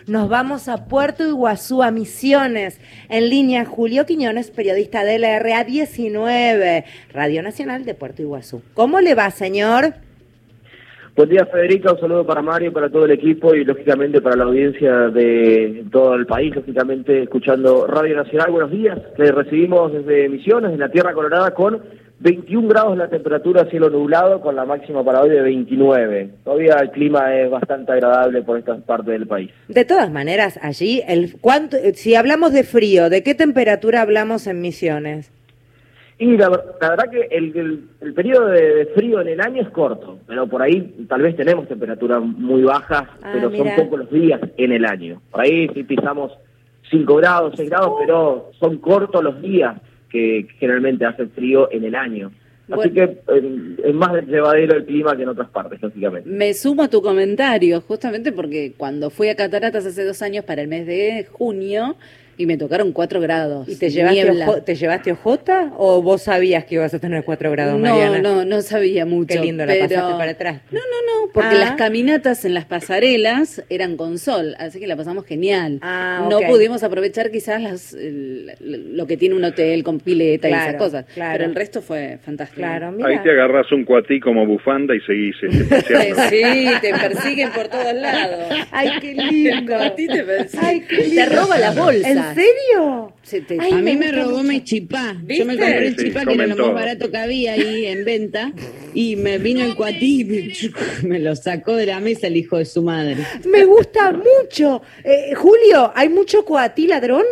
nos vamos a Puerto Iguazú, a Misiones. En línea, Julio Quiñones, periodista de LRA 19, Radio Nacional de Puerto Iguazú. ¿Cómo le va, señor? Buen día, Federica, un saludo para Mario, para todo el equipo y lógicamente para la audiencia de todo el país, lógicamente escuchando Radio Nacional. Buenos días, le recibimos desde Misiones, en la Tierra Colorada, con 21 grados la temperatura, cielo nublado, con la máxima para hoy de 29. Todavía el clima es bastante agradable por esta parte del país. De todas maneras, allí, si hablamos de frío, ¿de qué temperatura hablamos en Misiones? Y la verdad que el periodo de frío en el año es corto, pero por ahí tal vez tenemos temperaturas muy bajas, pero mira, son pocos los días en el año. Por ahí sí pisamos 5 grados, 6 grados, pero son cortos los días que generalmente hace frío en el año. Así que es más llevadero el clima que en otras partes, lógicamente. Me sumo a tu comentario, justamente porque cuando fui a Cataratas hace 2 años para el mes de junio, y me tocaron 4 grados. ¿Y te llevaste hojota o vos sabías que ibas a tener 4 grados, Mariana? No sabía mucho. Qué lindo, la pasaste para atrás. No, porque las caminatas en las pasarelas eran con sol, así que la pasamos genial. No pudimos aprovechar quizás lo que tiene un hotel con pileta y esas cosas, pero el resto fue fantástico. Claro, mira. Ahí te agarras un cuatí como bufanda y seguís paseando. Sí, te persiguen por todos lados. Ay, qué lindo. A ti te persiguen. Ay, qué lindo. Te roba la bolsa. ¿En serio? Ay, a mí me robó mi chipá. ¿Viste? Yo me compré el chipá, que era lo comentó. más barato que había ahí en venta, y me vino el cuatí y me lo sacó de la mesa el hijo de su madre. Me gusta mucho. Julio, ¿hay mucho coatí ladrón?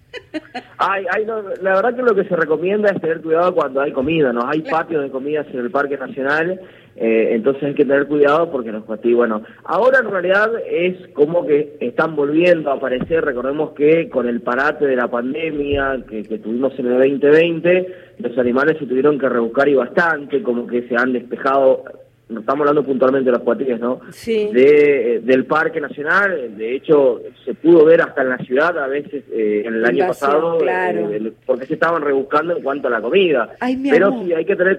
La verdad que lo que se recomienda es tener cuidado cuando hay comida, ¿no? Hay patios de comidas en el Parque Nacional, entonces hay que tener cuidado porque los cuatí, bueno, ahora en realidad es como que están volviendo a aparecer. Recordemos que con el parate de la pandemia que tuvimos en el 2020, los animales se tuvieron que rebuscar y bastante, como que se han despejado. No estamos hablando puntualmente de los cuatíes, ¿no? Sí. Del Parque Nacional. De hecho, se pudo ver hasta en la ciudad a veces en el año pasado, claro. porque se estaban rebuscando en cuanto a la comida. Ay, pero sí, hay que tener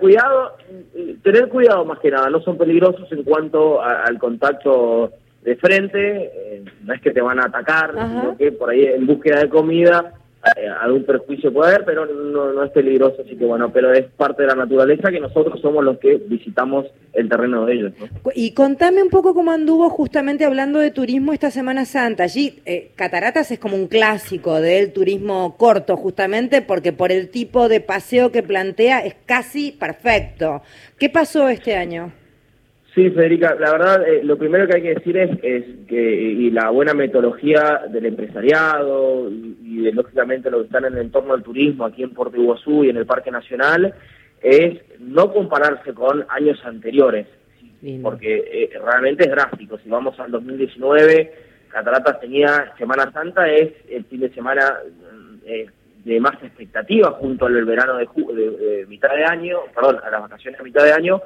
cuidado más que nada. No son peligrosos en cuanto al contacto de frente, no es que te van a atacar, sino que por ahí en búsqueda de comida algún perjuicio puede haber, pero no es peligroso, así que bueno, pero es parte de la naturaleza que nosotros somos los que visitamos el terreno de ellos, ¿no? Y contame un poco cómo anduvo, justamente hablando de turismo, esta Semana Santa. Allí, Cataratas es como un clásico del turismo corto, justamente porque por el tipo de paseo que plantea es casi perfecto. ¿Qué pasó este año? Sí, Federica, la verdad, lo primero que hay que decir es que y la buena metodología del empresariado y de, lógicamente, los que están en el entorno del turismo aquí en Puerto Iguazú y en el Parque Nacional, es no compararse con años anteriores, porque realmente es drástico. Si vamos al 2019, Cataratas tenía Semana Santa, es el fin de semana de más expectativa junto al verano de mitad de año, perdón, a las vacaciones de mitad de año.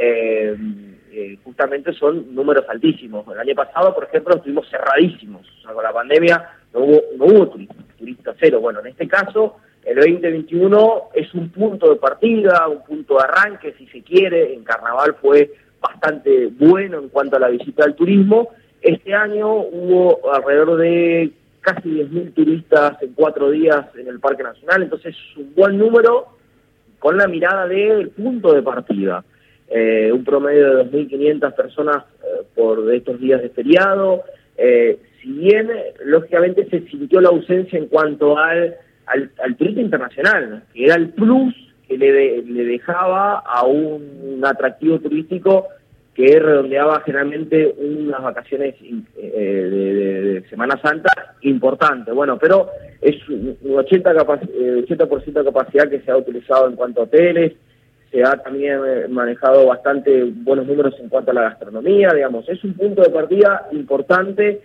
Justamente son números altísimos. El año pasado, por ejemplo, estuvimos cerradísimos. O sea, con la pandemia no hubo turista cero. Bueno, en este caso, el 2021 es un punto de partida, un punto de arranque, si se quiere. En Carnaval fue bastante bueno en cuanto a la visita al turismo. Este año hubo alrededor de casi 10.000 turistas en 4 días en el Parque Nacional. Entonces, es un buen número con la mirada del punto de partida. Un promedio de 2.500 personas por estos días de feriado. Si bien, lógicamente, se sintió la ausencia en cuanto al turista internacional, que era el plus que le dejaba a un atractivo turístico que redondeaba generalmente unas vacaciones de Semana Santa importante. Bueno, pero es un 80% de capacidad que se ha utilizado en cuanto a hoteles. Se ha también manejado bastante buenos números en cuanto a la gastronomía, digamos. Es un punto de partida importante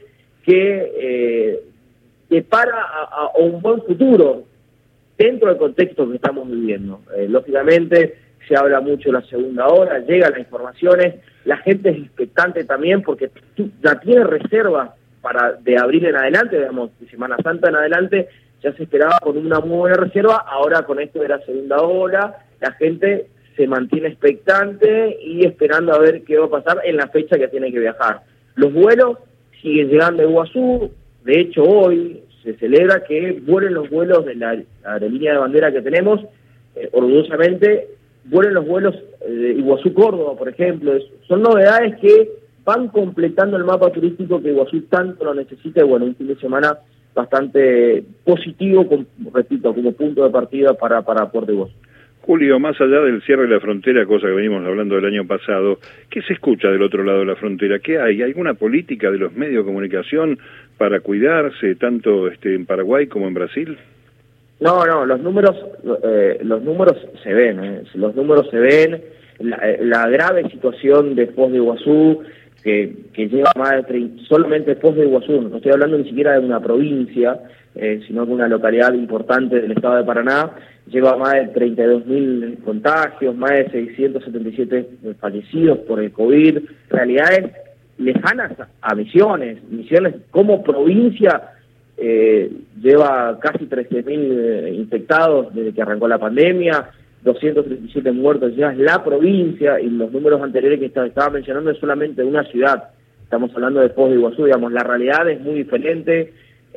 que depara a un buen futuro dentro del contexto que estamos viviendo. Lógicamente, se habla mucho de la segunda ola, llegan las informaciones, la gente es expectante también porque ya tiene reservas de abril en adelante, digamos, de Semana Santa en adelante, ya se esperaba con una muy buena reserva. Ahora con esto de la segunda ola, la gente se mantiene expectante y esperando a ver qué va a pasar en la fecha que tiene que viajar. Los vuelos siguen llegando a Iguazú, De hecho, hoy se celebra que vuelen los vuelos de la aerolínea de bandera que tenemos, orgullosamente, vuelen los vuelos de Iguazú-Córdoba, por ejemplo. Son novedades que van completando el mapa turístico que Iguazú tanto lo necesita, y bueno, un fin de semana bastante positivo, repito, como punto de partida para Puerto Iguazú. Julio, más allá del cierre de la frontera, cosa que venimos hablando del año pasado, ¿qué se escucha del otro lado de la frontera? ¿Qué hay? ¿Hay alguna política de los medios de comunicación para cuidarse tanto en Paraguay como en Brasil? No, los números se ven, los números se ven, la grave situación de Foz de Iguazú, que lleva más de 30, solamente Foz de Iguazú, no estoy hablando ni siquiera de una provincia, sino de una localidad importante del estado de Paraná, lleva más de 32.000 contagios, más de 677 fallecidos por el COVID, realidades lejanas a Misiones como provincia lleva casi 13.000 infectados desde que arrancó la pandemia, 237 muertos, ya es la provincia, y los números anteriores que estaba mencionando es solamente de una ciudad, estamos hablando de Foz de Iguazú, digamos, la realidad es muy diferente.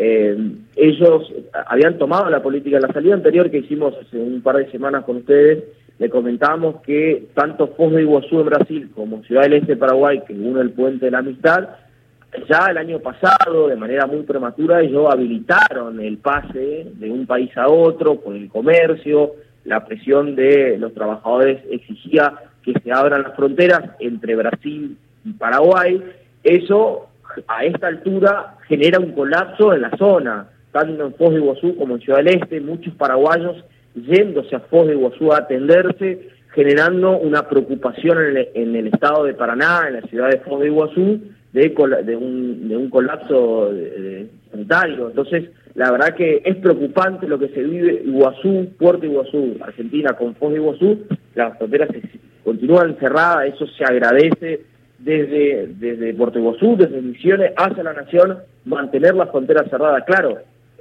Ellos habían tomado la política, en la salida anterior que hicimos hace un par de semanas con ustedes, le comentábamos que tanto Foz de Iguazú en Brasil como Ciudad del Este de Paraguay, que une el puente de la Amistad, ya el año pasado, de manera muy prematura, ellos habilitaron el pase de un país a otro por el comercio. La presión de los trabajadores exigía que se abran las fronteras entre Brasil y Paraguay. Eso, a esta altura, genera un colapso en la zona, tanto en Foz de Iguazú como en Ciudad del Este, muchos paraguayos yéndose a Foz de Iguazú a atenderse, generando una preocupación en el estado de Paraná, en la ciudad de Foz de Iguazú, de un colapso sanitario. Entonces, la verdad que es preocupante lo que se vive Iguazú, Puerto Iguazú, Argentina, con Foz de Iguazú. Las fronteras continúan cerradas, eso se agradece desde Puerto Iguazú, desde Misiones hacia la Nación, mantener las fronteras cerradas. Claro,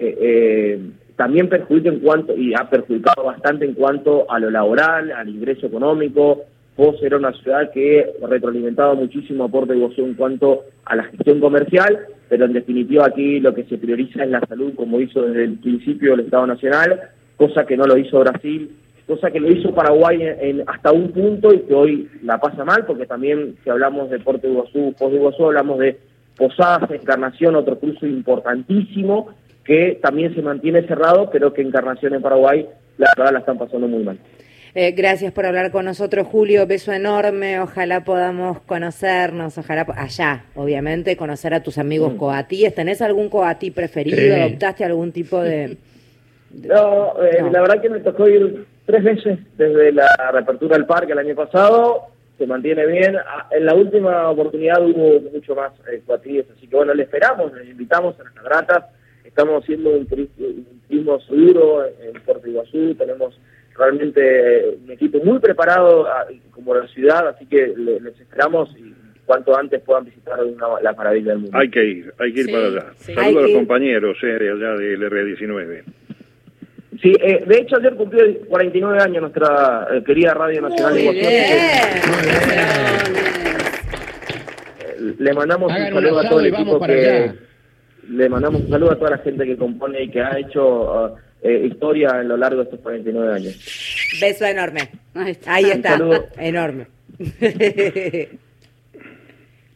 también perjudica y ha perjudicado bastante en cuanto a lo laboral, al ingreso económico. Foz era una ciudad que retroalimentaba muchísimo a Puerto Iguazú en cuanto a la gestión comercial, pero en definitiva aquí lo que se prioriza es la salud, como hizo desde el principio el Estado Nacional, cosa que no lo hizo Brasil, cosa que lo hizo Paraguay hasta un punto, y que hoy la pasa mal, porque también si hablamos de Puerto Iguazú, Foz de Iguazú, hablamos de Posadas, Encarnación, otro cruce importantísimo, que también se mantiene cerrado, pero que Encarnación en Paraguay, la verdad, la están pasando muy mal. Gracias por hablar con nosotros, Julio. Beso enorme. Ojalá podamos conocernos, ojalá allá, obviamente, conocer a tus amigos coatíes. ¿Tenés algún coatí preferido? ¿Adoptaste algún tipo de...? No, la verdad que me tocó ir 3 veces desde la reapertura del parque el año pasado. Se mantiene bien. En la última oportunidad hubo mucho más coatíes, así que bueno, le esperamos, les invitamos a las cataratas. Estamos haciendo un turismo seguro en Puerto Iguazú. Tenemos realmente un equipo muy preparado como la ciudad, así que les esperamos y cuanto antes puedan visitar la maravilla del mundo. Hay que ir para allá. Sí. Saludos a los compañeros de allá del R19. Sí, de hecho ayer cumplió 49 años nuestra querida Radio Nacional de Iguazú. Le mandamos un saludo a todo el equipo le mandamos un saludo a toda la gente que compone y que ha hecho historia a lo largo de estos 49 años. Beso enorme. Ahí está. Un saludo enorme.